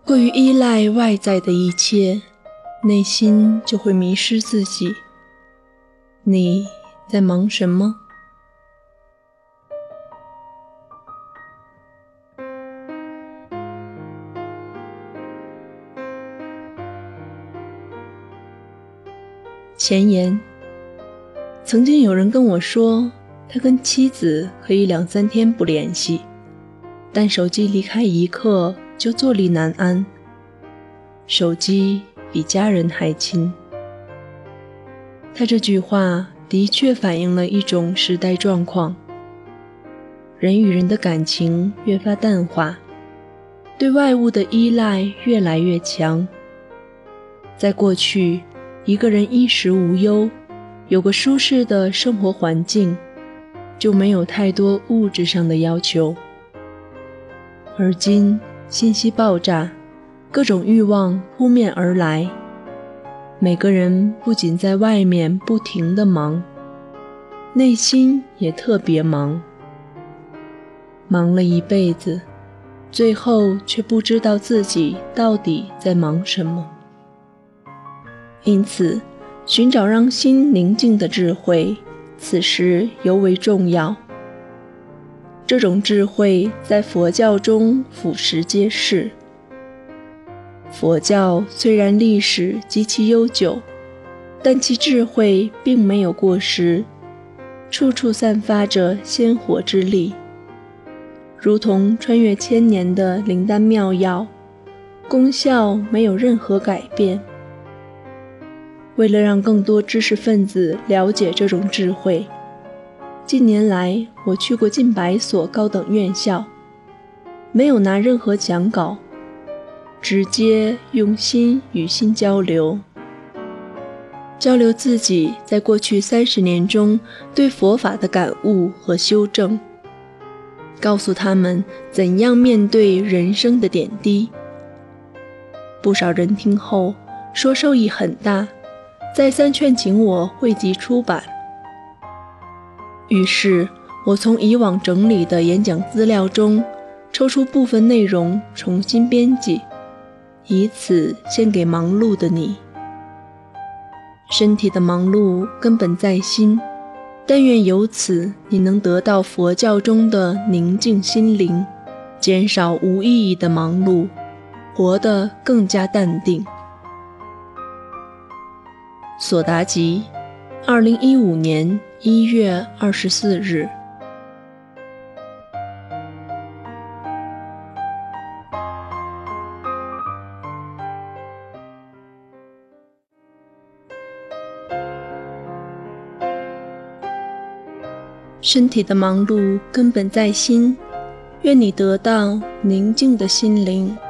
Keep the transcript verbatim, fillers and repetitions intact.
过于依赖外在的一切，内心就会迷失自己。你在忙什么？前言：曾经有人跟我说，他跟妻子可以两三天不联系，但手机离开一刻就坐立难安。手机比家人还亲。他这句话的确反映了一种时代状况，人与人的感情越发淡化，对外物的依赖越来越强。在过去，一个人衣食无忧，有个舒适的生活环境，就没有太多物质上的要求。而今信息爆炸，各种欲望扑面而来，每个人不仅在外面不停地忙，内心也特别忙。忙了一辈子，最后却不知道自己到底在忙什么。因此，寻找让心宁静的智慧，此时尤为重要。这种智慧在佛教中俯拾皆是。佛教虽然历史极其悠久，但其智慧并没有过时，处处散发着鲜活之力，如同穿越千年的灵丹妙药，功效没有任何改变。为了让更多知识分子了解这种智慧，近年来我去过近百所高等院校，没有拿任何讲稿，直接用心与心交流，交流自己在过去三十年中对佛法的感悟和修正，告诉他们怎样面对人生的点滴。不少人听后说受益很大，再三劝请我汇集出版。于是我从以往整理的演讲资料中抽出部分内容重新编辑，以此献给忙碌的你。身体的忙碌根本在心，但愿由此你能得到佛教中的宁静心灵，减少无意义的忙碌，活得更加淡定。索达吉，二零一五年一月二十四日。身体的忙碌根本在心，愿你得到宁静的心灵。